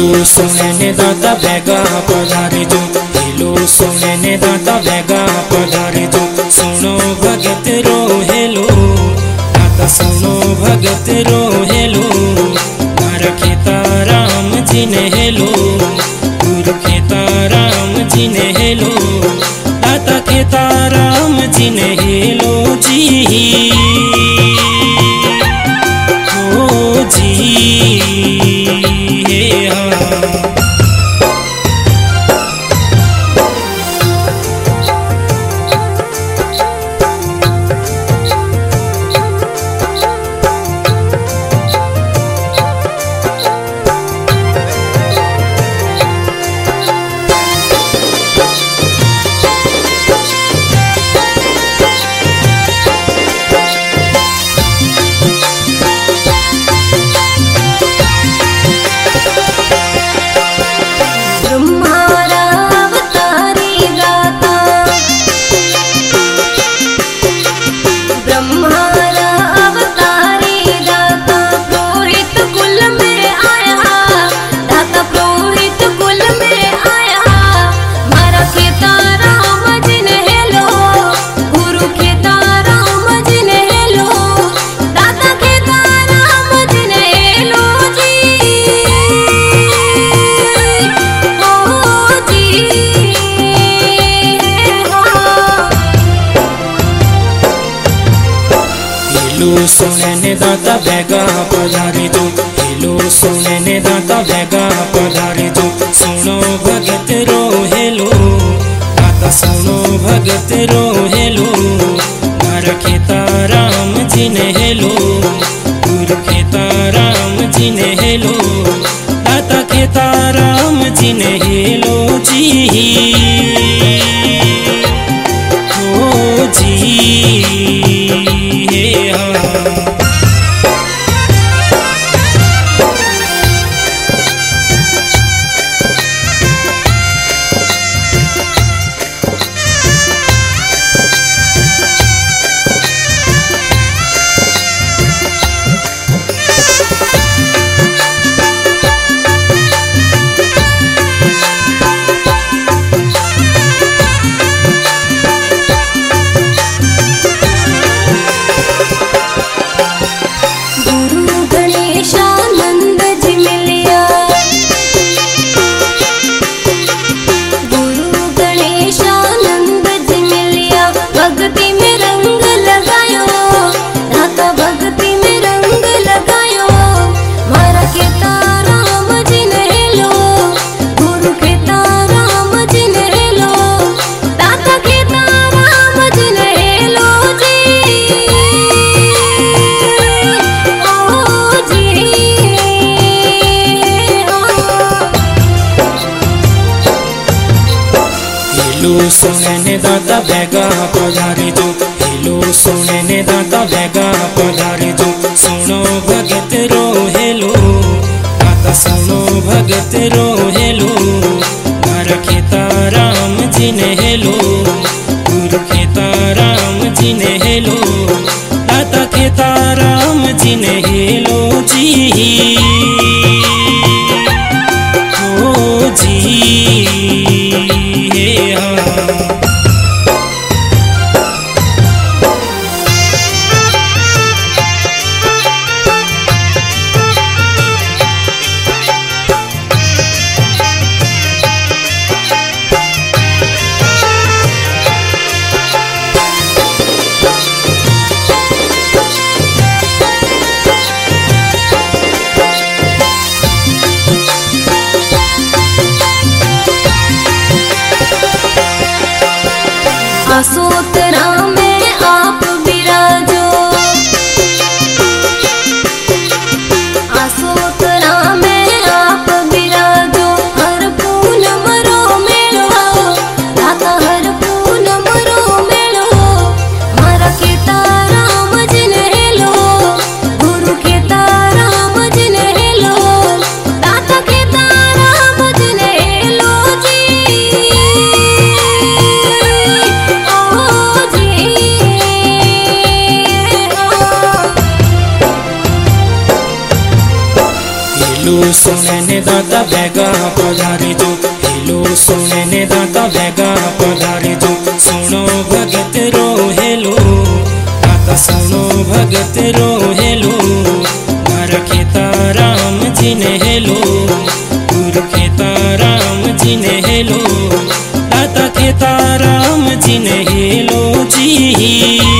Hello सोने ने दाता बेगा पधारे जो, हेलो सोने ने दाता बेगा पधारे जो। सुनो भगत रो हेलो दाता, सुनो भगत रो हेलो। मारा खेता राम जी ने हेलो, गुरु खेता राम जी ने हेलो, दाता खेता राम जी ने हेलो जी। ओ जी हेलो सोने ने दाता बेगा पधारे जो, हेलो सोने ने दाता बेगा पधारे जो। सुनो भगत रो हेलो दाता, सुनो भगत रो हेलो। मारा खेता राम जी ने हेलो, गुरु खेता राम जी ने हेलो, दाता खेता राम जी ने हेलो जी। ओ जी हेलो सोने ने दाता बेगा पधारे जो, हेलो सोने ने दाता बेगा पधारे जो। सुनो भगत रो हेलो दाता, सुनो भगत रो हेलो। मारा खेता राम जी ने हेलो, गुरु खेता राम जी ने हेलो, दाता खेता राम जी ने हेलो जी। ओ जी आसोतरा में आप विराजो, आसोतरा में आप विराजो। हर पूनम रो मेलो दाता, हर पूनम रो मेलो। मारा खेता राम जी ने हेलो, गुरु खेता राम जी ने हेलो, दाता खेता राम जी ने हेलो जी। ओ हेलो सुने ने दाता बेगा पधारी जो, हेलो सुने ने दाता बेगा पधारी जो। सुनो भगत रो हेलो दाता, सुनो भगत रो हेलो। मारा खेता राम जी ने हेलो, गुरु खेता राम जी ने हेलो, दाता खेता राम जी ने हेलो जी।